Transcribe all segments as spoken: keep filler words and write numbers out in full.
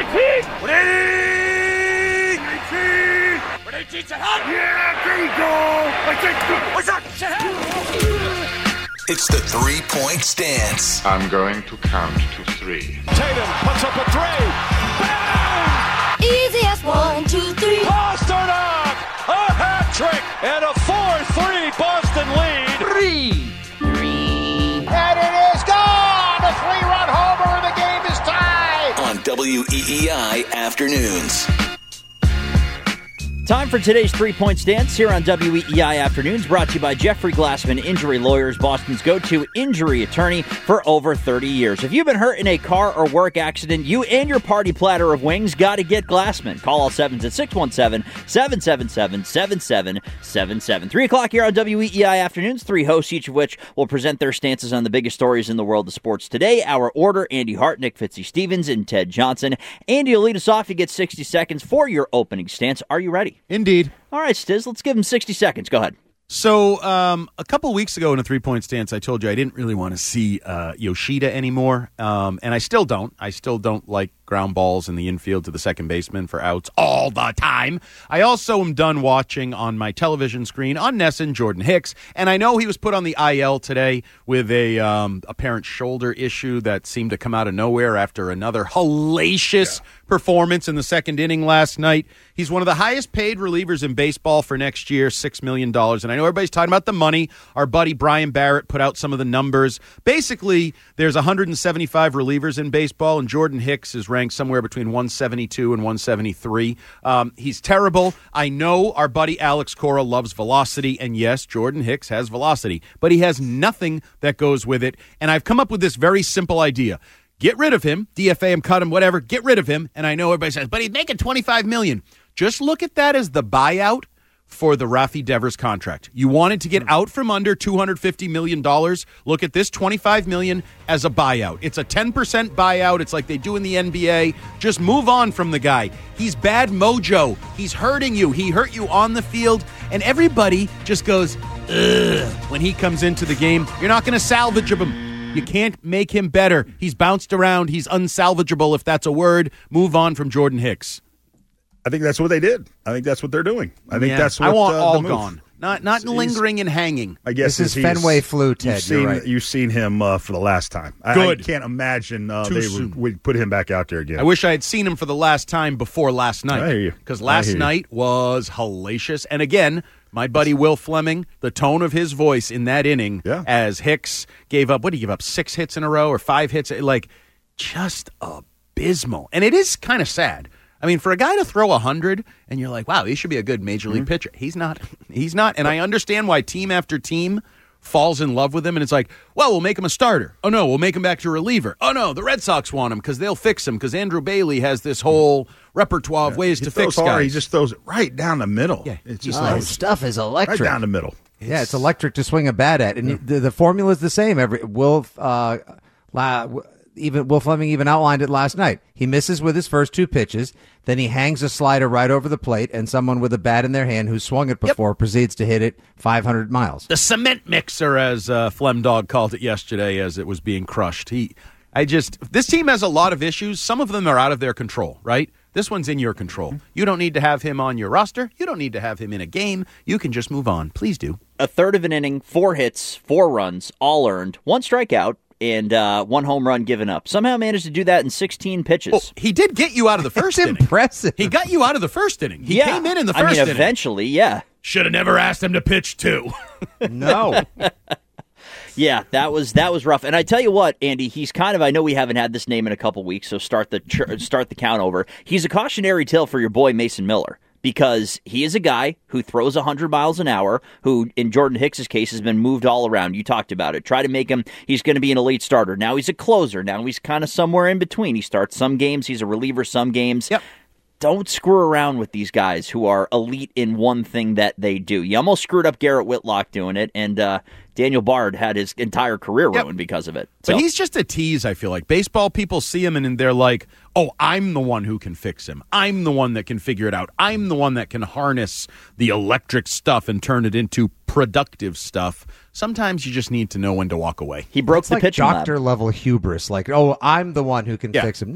eighteen! one eighty! eighteen! one eighteen, yeah, there you go! What's up? It's the three-point stance. I'm going to count to three. Tatum puts up a three. Bang! Easy as one, two, three. Pasternak! A hat trick and a four three Boston lead. Three. Three. And it is gone! A three-run homer and the game is tied! On W E E I Afternoons. Time for today's three-point stance here on W E E I Afternoons, brought to you by Jeffrey Glassman Injury Lawyers, Boston's go-to injury attorney for over thirty years. If you've been hurt in a car or work accident, you and your party platter of wings got to get Glassman. Call all sevens at six one seven, seven seven seven, seven seven seven seven. Three o'clock here on W E E I Afternoons, three hosts, each of which will present their stances on the biggest stories in the world of sports today. Our order, Andy Hart, Nick Fitzy-Stevens, and Ted Johnson. Andy will lead us off. You get sixty seconds for your opening stance. Are you ready? Indeed. All right, Stiz, let's give him sixty seconds. Go ahead. So um, a couple weeks ago in a three-point stance, I told you I didn't really want to see uh, Yoshida anymore, um, and I still don't. I still don't like ground balls in the infield to the second baseman for outs all the time. I also am done watching on my television screen on Nesson Jordan Hicks, and I know he was put on the I L today with a um, apparent shoulder issue that seemed to come out of nowhere after another hellacious yeah. performance in the second inning last night. He's one of the highest paid relievers in baseball for next year, six million dollars. And I know everybody's talking about the money. Our buddy Brian Barrett put out some of the numbers. Basically, there's one hundred seventy-five relievers in baseball, and Jordan Hicks is ranked somewhere between one seventy-two and one seventy-three. Um, he's terrible. I know our buddy Alex Cora loves velocity, and yes, Jordan Hicks has velocity, but he has nothing that goes with it. And I've come up with this very simple idea. Get rid of him, D F A him, cut him, whatever, get rid of him. And I know everybody says, but he's making twenty-five million dollars. Just look at that as the buyout for the Rafi Devers contract. You wanted to get out from under two hundred fifty million dollars. Look at this twenty-five million dollars as a buyout. It's a ten percent buyout. It's like they do in the N B A. Just move on from the guy. He's bad mojo. He's hurting you. He hurt you on the field. And everybody just goes, ugh, when he comes into the game. You're not going to salvage him. You can't make him better. He's bounced around. He's unsalvageable, if that's a word. Move on from Jordan Hicks. I think that's what they did. I think that's what they're doing. I think yeah. that's what I want uh, all the move. gone. Not not He's, lingering and hanging. I guess this is Fenway flu, Ted. You've seen, you're right. you've seen him uh, for the last time. Good. I, I can't imagine uh, Too they soon. would, would put him back out there again. I wish I had seen him for the last time before last night. I hear you. Because last night was hellacious. And again, my buddy Will Fleming, the tone of his voice in that inning yeah. as Hicks gave up, what did he give up, six hits in a row or five hits? Like, just abysmal. And it is kind of sad. I mean, for a guy to throw one hundred, and you're like, wow, he should be a good major league mm-hmm. pitcher. He's not. He's not. And I understand why team after team falls in love with him, and it's like, well, we'll make him a starter. Oh, no, we'll make him back to reliever. Oh, no, the Red Sox want him because they'll fix him because Andrew Bailey has this whole repertoire of yeah. ways he to fix hard. guys. He just throws it right down the middle. Yeah. It's just oh, like, his stuff is electric. Right down the middle. It's, yeah, it's electric to swing a bat at. And yeah. the, the formula is the same. Every Will, uh, la, even Will Fleming even outlined it last night. He misses with his first two pitches. Then he hangs a slider right over the plate, and someone with a bat in their hand who swung it before yep. proceeds to hit it five hundred miles. The cement mixer, as uh, Flem Dog called it yesterday as it was being crushed. He, I just, this team has a lot of issues. Some of them are out of their control, right? This one's in your control. Mm-hmm. You don't need to have him on your roster. You don't need to have him in a game. You can just move on. Please do. A third of an inning, four hits, four runs, all earned, one strikeout, and uh, one home run given up. Somehow managed to do that in sixteen pitches. Well, he did get you out of the first inning. Impressive. He got you out of the first inning. He yeah. came in in the first I mean, inning. eventually, yeah. Should have never asked him to pitch two. No. Yeah, that was that was rough. And I tell you what, Andy, he's kind of, I know we haven't had this name in a couple weeks, so start the start the count over. He's a cautionary tale for your boy Mason Miller. Because he is a guy who throws one hundred miles an hour, who, in Jordan Hicks' case, has been moved all around. You talked about it. Try to make him, he's going to be an elite starter. Now he's a closer. Now he's kind of somewhere in between. He starts some games. He's a reliever some games. Yep. Don't screw around with these guys who are elite in one thing that they do. You almost screwed up Garrett Whitlock doing it, and uh, Daniel Bard had his entire career ruined yep. because of it. So. But he's just a tease, I feel like. Baseball people see him, and they're like, oh, I'm the one who can fix him. I'm the one that can figure it out. I'm the one that can harness the electric stuff and turn it into productive stuff. Sometimes you just need to know when to walk away. He broke it's the like pitching doctor lab. level hubris. Like, oh, I'm the one who can yeah. fix him. Nope.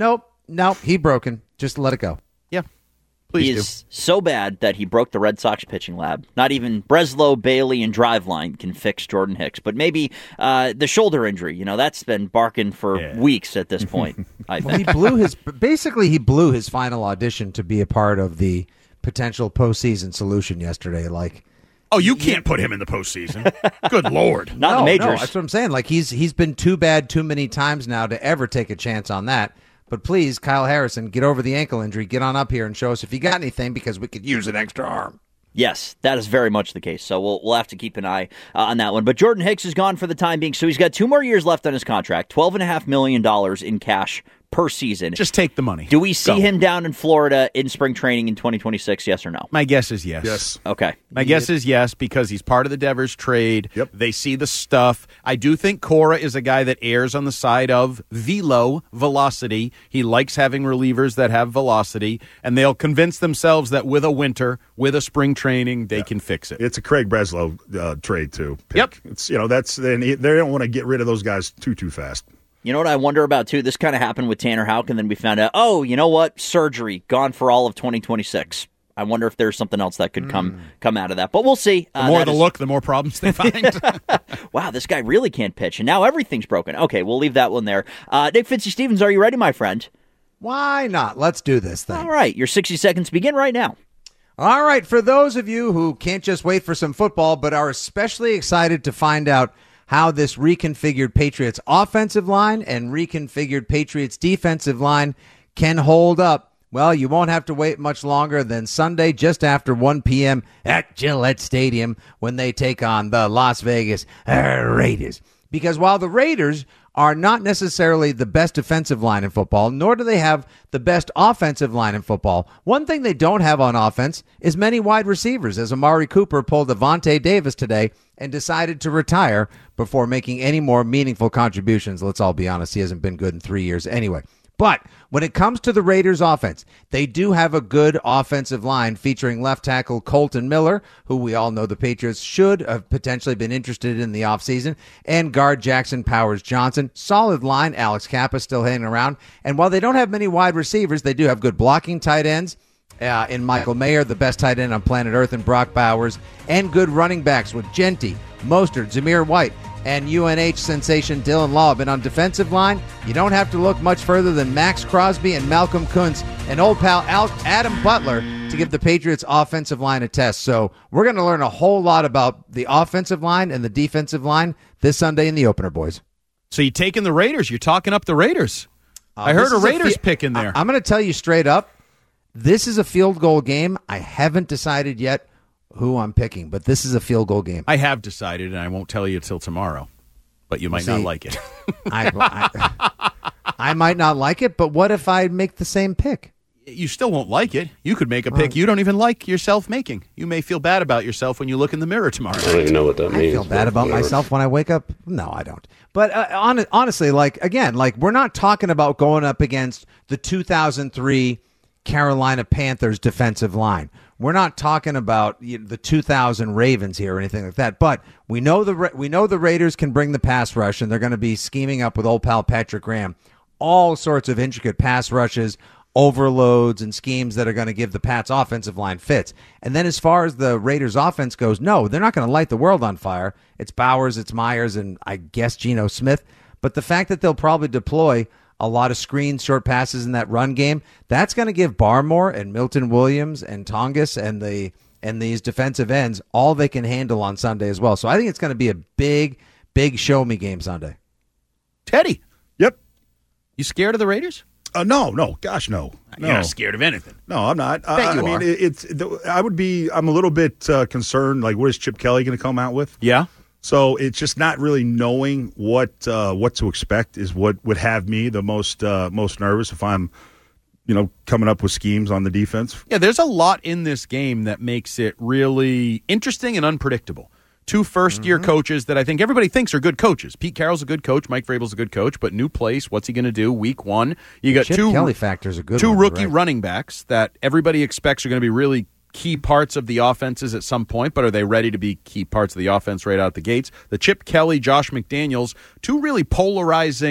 No, he broken. Just let it go. Yeah. Please he do. is so bad that he broke the Red Sox pitching lab. Not even Breslow, Bailey, and Driveline can fix Jordan Hicks. But maybe uh, the shoulder injury, you know, that's been barking for yeah. weeks at this point, I think. Well, he blew his, basically he blew his final audition to be a part of the potential postseason solution yesterday. Like, Oh, you can't put him in the postseason. Good Lord. Not no, the majors. No, that's what I'm saying. Like, he's he's been too bad too many times now to ever take a chance on that. But please, Kyle Harrison, get over the ankle injury. Get on up here and show us if you got anything, because we could use an extra arm. Yes, that is very much the case. So we'll we'll have to keep an eye uh, on that one. But Jordan Hicks is gone for the time being, so he's got two more years left on his contract, twelve point five million dollars in cash per season. Just take the money. Do we see Go. him down in Florida in spring training in twenty twenty-six, yes or no? My guess is yes. Yes. Okay. My guess is yes, because he's part of the Devers trade. Yep. They see the stuff. I do think Cora is a guy that errs on the side of velo, velocity. He likes having relievers that have velocity, and they'll convince themselves that with a winter, with a spring training, they yeah. can fix it. It's a Craig Breslow uh, trade, too. Pick. Yep. It's, you know, that's, they, they don't want to get rid of those guys too, too fast. You know what I wonder about, too? This kind of happened with Tanner Houck, and then we found out, oh, you know what? Surgery, gone for all of twenty twenty-six. I wonder if there's something else that could come mm. come out of that. But we'll see. The more uh, the is... look, the more problems they find. Wow, this guy really can't pitch, and now everything's broken. Okay, we'll leave that one there. Uh, Nick Fitzstevens, are you ready, my friend? Why not? Let's do this thing. All right, your sixty seconds begin right now. All right, for those of you who can't just wait for some football, but are especially excited to find out how this reconfigured Patriots offensive line and reconfigured Patriots defensive line can hold up, well, you won't have to wait much longer than Sunday just after one p.m. at Gillette Stadium when they take on the Las Vegas Raiders. Because while the Raiders are not necessarily the best defensive line in football, nor do they have the best offensive line in football, one thing they don't have on offense is many wide receivers, as Amari Cooper pulled Avonte Davis today and decided to retire before making any more meaningful contributions. Let's all be honest, he hasn't been good in three years anyway. But when it comes to the Raiders offense, they do have a good offensive line featuring left tackle Colton Miller, who we all know the Patriots should have potentially been interested in the offseason, and guard Jackson Powers Johnson. Solid line. Alex Kappa still hanging around. And while they don't have many wide receivers, they do have good blocking tight ends. Uh, in Michael Mayer, the best tight end on planet Earth, and Brock Bowers, and good running backs with Genty, Mostert, Zamir White, and U N H sensation Dylan Law. But on defensive line, you don't have to look much further than Max Crosby and Malcolm Kuntz and old pal Adam Butler to give the Patriots offensive line a test. So we're going to learn a whole lot about the offensive line and the defensive line this Sunday in the opener, boys. So you're taking the Raiders. You're talking up the Raiders. Uh, I heard a Raiders a fi- pick in there. I- I'm going to tell you straight up, this is a field goal game. I haven't decided yet who I'm picking, but this is a field goal game. I have decided, and I won't tell you until tomorrow, but you might See, not like it. I, I, I might not like it, but what if I make the same pick? You still won't like it. You could make a pick you don't even like yourself making. You may feel bad about yourself when you look in the mirror tomorrow. I don't even know what that means. I feel bad about whatever. myself when I wake up. No, I don't. But uh, on, honestly, like, again, like, we're not talking about going up against the two thousand three Carolina Panthers defensive line. We're not talking about you know, the two thousand Ravens here or anything like that. But we know the we know the Raiders can bring the pass rush, and they're going to be scheming up with old pal Patrick Graham all sorts of intricate pass rushes, overloads, and schemes that are going to give the Pats offensive line fits. And then as far as the Raiders offense goes, no, they're not going to light the world on fire. It's Bowers, it's Myers, and I guess Geno Smith. But the fact that they'll probably deploy a lot of screens, short passes in that run game, that's going to give Barmore and Milton Williams and Tongas and the and these defensive ends all they can handle on Sunday as well. So I think it's going to be a big, big show-me game Sunday. Teddy. Yep. You scared of the Raiders? Uh, no, no, gosh, no. no. You're not scared of anything. No, I'm not. Bet I, you I mean, are. it, it's. I would be. I'm a little bit uh, concerned. Like, what is Chip Kelly going to come out with? Yeah. So it's just not really knowing what uh, what to expect is what would have me the most uh, most nervous if I'm, you know, coming up with schemes on the defense. Yeah, there's a lot in this game that makes it really interesting and unpredictable. Two first-year mm-hmm. coaches that I think everybody thinks are good coaches. Pete Carroll's a good coach. Mike Vrabel's a good coach. But new place, what's he going to do? Week one, you got Chip two Kelly factor's a good two one, rookie right. running backs that everybody expects are going to be really key parts of the offenses at some point, but are they ready to be key parts of the offense right out the gates? The Chip Kelly, Josh McDaniels, two really polarizing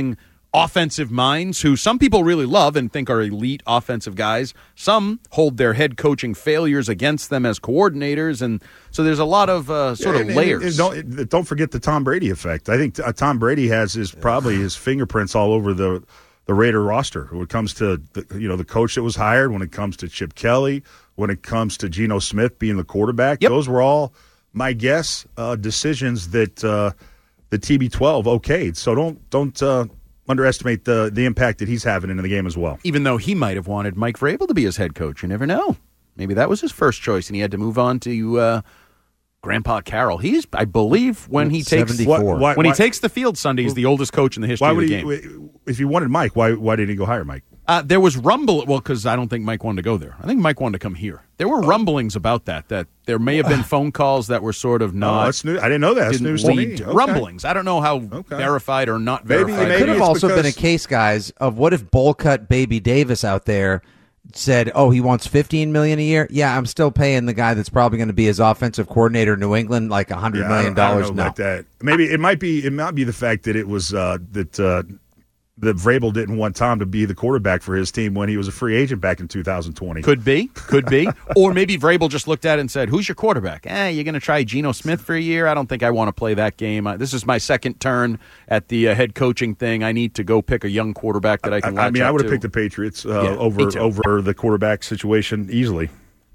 offensive minds who some people really love and think are elite offensive guys. Some hold their head coaching failures against them as coordinators, and so there's a lot of uh, sort yeah, of and, layers. And, and don't, don't forget the Tom Brady effect. I think uh, Tom Brady has his probably his fingerprints all over the the Raider roster when it comes to the, you know the coach that was hired, when it comes to Chip Kelly, when it comes to Geno Smith being the quarterback. Yep. Those were all, my guess, uh, decisions that uh, the T B twelve okayed. So don't don't. Uh, underestimate the the impact that he's having in the game as well. Even though he might have wanted Mike Vrabel to be his head coach. You never know. Maybe that was his first choice, and he had to move on to uh, Grandpa Carroll. He's, I believe, when he takes seventy-four. Why- why- when he why- takes the field Sunday, he's the oldest coach in the history Why of would the he? game. If he wanted Mike, why why didn't he go hire Mike? Uh, there was rumble. Well, because I don't think Mike wanted to go there. I think Mike wanted to come here. There were rumblings about that. That there may have been phone calls that were sort of Oh, not. that's new. I didn't know that. That's didn't news to me. lead to Okay. rumblings. I don't know how Okay. verified or not Maybe- verified. maybe Could have it's also been a because- case, guys, of what if bowl cut Baby Davis out there said, "Oh, he wants fifteen million a year. Yeah, I'm still paying the guy that's probably going to be his offensive coordinator in New England like a hundred Yeah, I million don't- I don't dollars." know No, about that. Maybe it might be. It might be the fact that it was uh, that uh, that Vrabel didn't want Tom to be the quarterback for his team when he was a free agent back in two thousand twenty. Could be, could be. Or maybe Vrabel just looked at it and said, who's your quarterback? Eh, you're going to try Geno Smith for a year? I don't think I want to play that game. Uh, this is my second turn at the uh, head coaching thing. I need to go pick a young quarterback that I can I, I latch mean, I up would have to. picked the Patriots uh, Yeah, me over too. over the quarterback situation easily.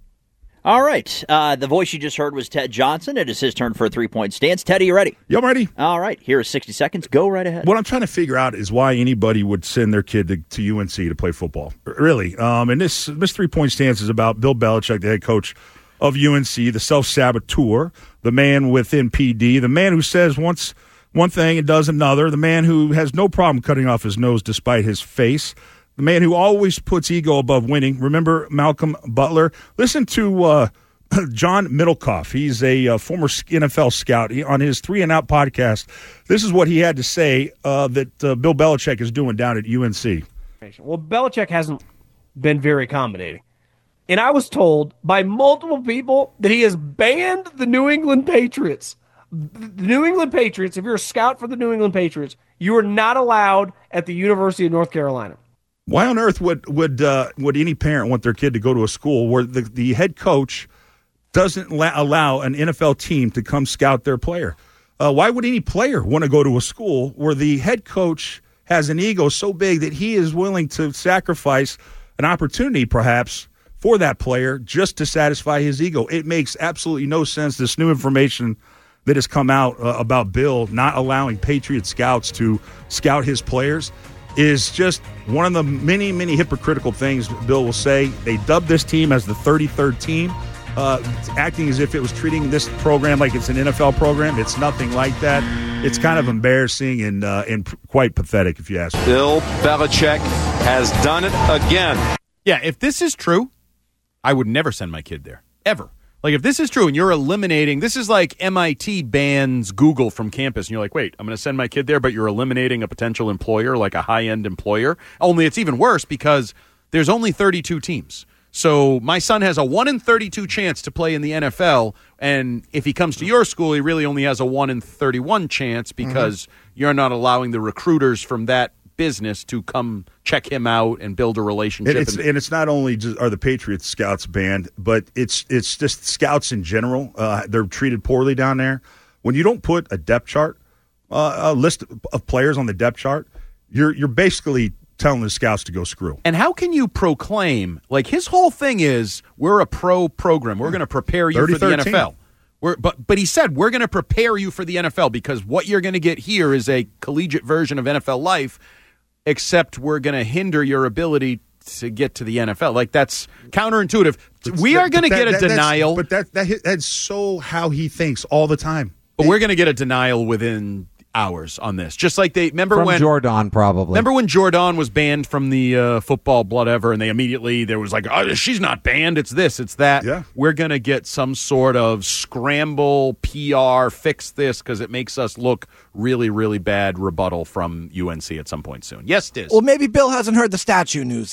All right. Uh, the voice you just heard was Ted Johnson. It is his turn for a three-point stance. Ted, are you ready? You ready? All right. Here is sixty seconds. Go right ahead. What I'm trying to figure out is why anybody would send their kid to, to U N C to play football. Really. Um, and this this three point stance is about Bill Belichick, the head coach of U N C, the self saboteur, the man within P D, the man who says once one thing and does another, the man who has no problem cutting off his nose despite his face, the man who always puts ego above winning. Remember Malcolm Butler? Listen to uh, John Middlecoff. He's a uh, former N F L scout. He, on his Three and Out podcast, this is what he had to say uh, that uh, Bill Belichick is doing down at U N C. Well, Belichick hasn't been very accommodating. And I was told by multiple people that he has banned the New England Patriots. The New England Patriots, if you're a scout for the New England Patriots, you are not allowed at the University of North Carolina. Why on earth would would uh, would any parent want their kid to go to a school where the, the head coach doesn't la- allow an N F L team to come scout their player? Uh, why would any player want to go to a school where the head coach has an ego so big that he is willing to sacrifice an opportunity, perhaps, for that player just to satisfy his ego? It makes absolutely no sense. This new information that has come out uh, about Bill not allowing Patriot scouts to scout his players is just one of the many, many hypocritical things Bill will say. They dubbed this team as the thirty-third team, uh, acting as if it was treating this program like it's an N F L program. It's nothing like that. It's kind of embarrassing and uh, and quite pathetic, if you ask me. Bill Belichick has done it again. Yeah, if this is true, I would never send my kid there, ever. Like, if this is true and you're eliminating, this is like M I T bans Google from campus, and you're like, wait, I'm going to send my kid there, but you're eliminating a potential employer, like a high-end employer. Only it's even worse because there's only thirty-two teams. So my son has a one in thirty-two chance to play in the N F L, and if he comes to your school, he really only has a one in thirty-one chance because mm-hmm. you're not allowing the recruiters from that business to come check him out and build a relationship. And it's, and it's not only just are the Patriots scouts banned, but it's it's just scouts in general. Uh, they're treated poorly down there. When you don't put a depth chart, uh, a list of players on the depth chart, you're you're basically telling the scouts to go screw. And how can you proclaim, like, his whole thing is, we're a pro program. We're going to prepare you for the N F L. We're, but but he said, we're going to prepare you for the N F L because what you're going to get here is a collegiate version of N F L life, except we're going to hinder your ability to get to the N F L. Like, that's counterintuitive. But we that, are going to get a that, denial. But that, that that's so how he thinks all the time. But we're going to get a denial within hours on this. Just like they remember From when Jordan, probably. Remember when Jordan was banned from the uh, football blood ever, and they immediately there was like, oh, she's not banned. It's this, it's that. Yeah. We're gonna get some sort of scramble P R, fix this because it makes us look really, really bad rebuttal from U N C at some point soon. Yes, Diz. Well, maybe Bill hasn't heard the statue news yet.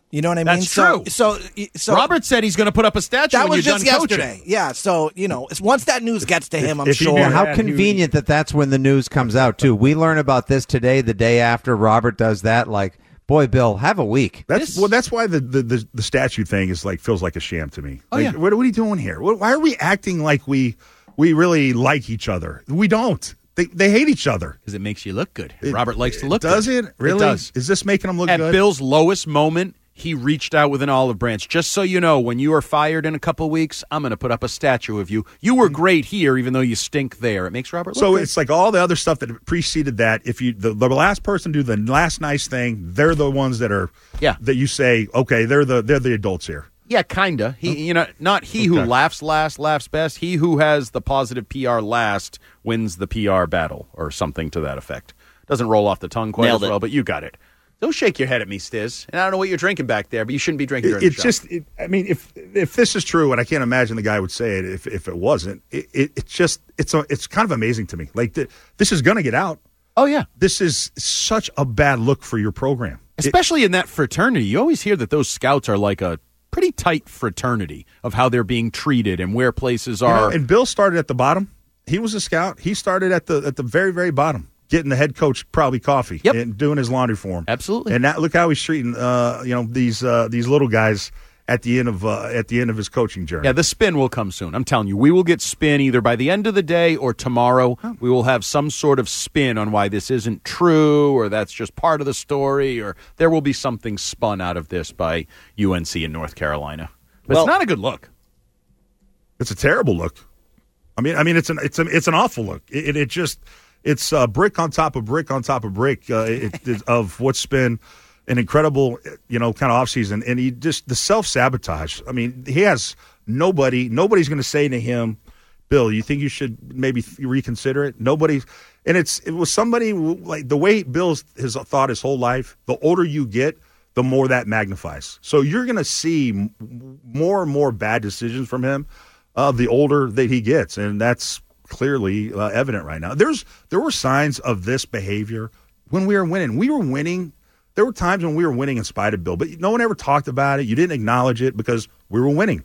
You know what I mean? That's so, true. So, so Robert said he's going to put up a statue that when was you're just done yesterday. coaching. Yeah. So you know, it's- once that news gets to him, I'm If sure. Well, how convenient that that's when the news comes out, too. We learn about this today, the day after Robert does that. Like, boy, Bill, have a week. That's well. That's why the, the, the, the statue thing is like feels like a sham to me. Oh, Like, yeah. What, what are we doing here? What, why are we acting like we we really like each other? We don't. They they hate each other because it makes you look good. It- Robert likes to look does good. it? Really? It does. Is this making him look At good? Bill's lowest moment, he reached out with an olive branch. Just so you know, when you are fired in a couple weeks, I'm going to put up a statue of you. You were great here, even though you stink there. It makes Robert look So good. it's like all the other stuff that preceded that. If you the, the last person do the last nice thing, they're the ones that are Yeah. that you say, okay, they're the they're the adults here. Yeah, kinda. He, you know, not he who Okay. laughs last laughs best. He who has the positive P R last wins the P R battle, or something to that effect. Doesn't roll off the tongue quite Nailed as it. well, but you got it. Don't shake your head at me, Stiz. And I don't know what you're drinking back there, but you shouldn't be drinking during It, the it show. just, it, I mean, if if this is true, and I can't imagine the guy would say it if if it wasn't. It, it it's just it's a, it's kind of amazing to me. Like th- this is going to get out. Oh yeah, this is such a bad look for your program, Especially in that fraternity. You always hear that those scouts are like a pretty tight fraternity of how they're being treated and where places You know, are. and Bill started at the bottom. He was a scout. He started at the at the very very bottom, getting the head coach probably coffee Yep. and doing his laundry for him. Absolutely. And that, look how he's treating uh, you know these uh, these little guys at the end of uh, at the end of his coaching journey. Yeah, the spin will come soon. I'm telling you, we will get spin either by the end of the day or tomorrow. We will have some sort of spin on why this isn't true or that's just part of the story, or there will be something spun out of this by U N C in North Carolina. But Well- it's not a good look. It's a terrible look. I mean, I mean, it's an it's a, it's an awful look. It, it, it just it's uh, brick on top of brick on top of brick uh, it, it, of what's been an incredible, you know, kind of offseason. And he just the self sabotage. I mean, he has nobody. Nobody's going to say to him, "Bill, you think you should maybe reconsider it?" Nobody. And it's it was somebody who, like the way Bill's has thought his whole life. The older you get, the more that magnifies. So you're going to see m- more and more bad decisions from him. Uh, the older that he gets, and that's clearly uh, evident right now. There's there were signs of this behavior when we were winning. We were winning. There were times when we were winning in spite of Bill, but no one ever talked about it. You didn't acknowledge it because we were winning.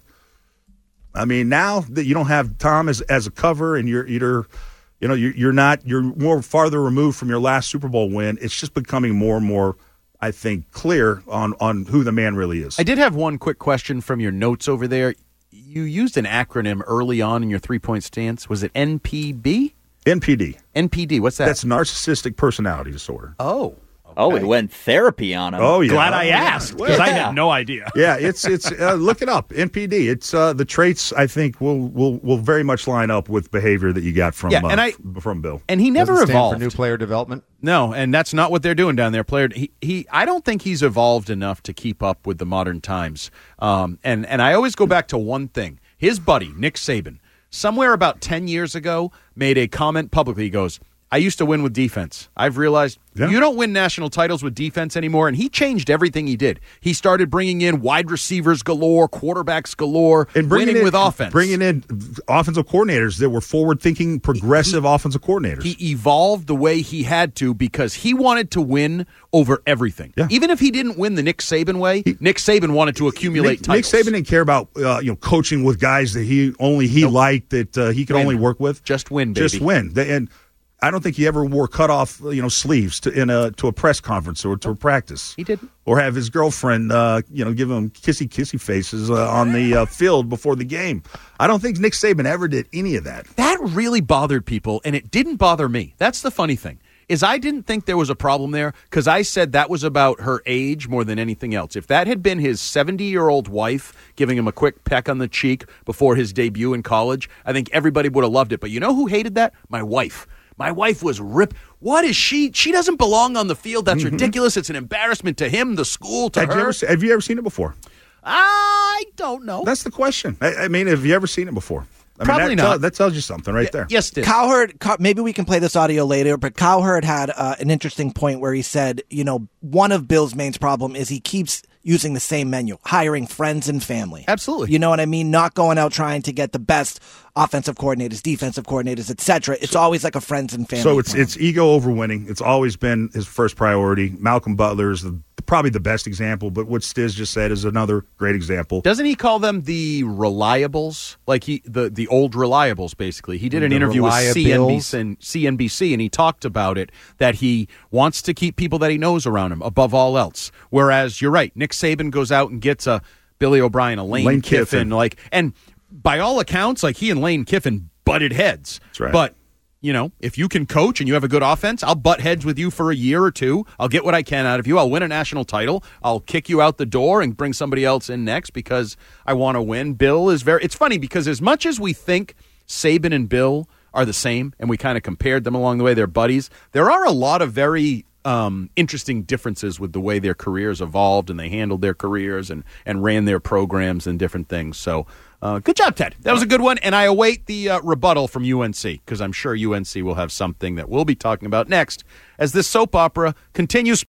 I mean, now that you don't have Tom as as a cover, and you're either, you know, you're, you're not, you're more farther removed from your last Super Bowl win. It's just becoming more and more, I think, clear on on who the man really is. I did have one quick question from your notes over there. You used an acronym early on in your three-point stance. Was it N P B? N P D. N P D. What's that? That's narcissistic personality disorder. Oh. Oh, we went therapy on him. Oh, yeah. Glad I Oh, yeah. asked because I Yeah. had no idea. Yeah, it's it's uh, look it up. N P D. It's uh, the traits I think will will will very much line up with behavior that you got from Yeah, uh, and I- from Bill. And he never Doesn't stand evolved. for new player development. No, and that's not what they're doing down there. Player, he, he, I don't think he's evolved enough to keep up with the modern times. Um, and and I always go back to one thing. His buddy Nick Saban, somewhere about ten years ago, made a comment publicly. He goes, "I used to win with defense. I've realized Yeah. you don't win national titles with defense anymore." And he changed everything he did. He started bringing in wide receivers galore, quarterbacks galore, And bringing winning in, with offense. bringing in offensive coordinators that were forward-thinking, progressive offensive coordinators. He evolved the way he had to because he wanted to win over everything. Yeah. Even if he didn't win the Nick Saban way, Nick Saban wanted to accumulate Nick, Nick titles. Saban didn't care about uh, you know coaching with guys that he only he liked that uh, he could Win. only work with. Just win, baby. Just win. The- And I don't think he ever wore cut off you know sleeves to in a to a press conference or to a practice. He didn't. Or have his girlfriend uh, you know give him kissy kissy faces uh, on the uh, field before the game. I don't think Nick Saban ever did any of that. That really bothered people, and it didn't bother me. That's the funny thing, is I didn't think there was a problem there because I said that was about her age more than anything else. If that had been his seventy-year-old wife giving him a quick peck on the cheek before his debut in college, I think everybody would have loved it. But you know who hated that? My wife. My wife was rip. What is she? She doesn't belong on the field. That's Mm-hmm. ridiculous. It's an embarrassment to him, the school, to Have you, her. ever, se- have you ever seen it before? I don't know. That's the question. I, I mean, have you ever seen it before? I Probably mean, that not. tell- that tells you something right there. Yes, Dick. Cowherd, Cow- maybe we can play this audio later, but Cowherd had uh, an interesting point where he said, you know, one of Bill's main problem is he keeps using the same menu, hiring friends and family. Absolutely. You know what I mean? Not going out trying to get the best offensive coordinators, defensive coordinators, et cetera. It's always like a friends and family. So it's plan. it's ego over winning. It's always been his first priority. Malcolm Butler is the, probably the best example, but what Stiz just said is another great example. Doesn't he call them the reliables? Like he the, the old reliables, basically. He did an The interview with C N B C, reliables? and C N B C, and he talked about it, that he wants to keep people that he knows around him above all else. Whereas, you're right, Nick Saban goes out and gets a Billy O'Brien, a Lane, Lane Kiffin, Kiffin. like, and by all accounts, like he and Lane Kiffin butted heads. That's right. But you know, if you can coach and you have a good offense, I'll butt heads with you for a year or two. I'll get what I can out of you. I'll win a national title. I'll kick you out the door and bring somebody else in next because I want to win. Bill is very – it's funny because as much as we think Saban and Bill are the same and we kind of compared them along the way, they're buddies, there are a lot of very um, interesting differences with the way their careers evolved and they handled their careers and, and ran their programs and different things. So – Uh, good job, Ted. That was a good one, and I await the uh, rebuttal from U N C because I'm sure U N C will have something that we'll be talking about next as this soap opera continues.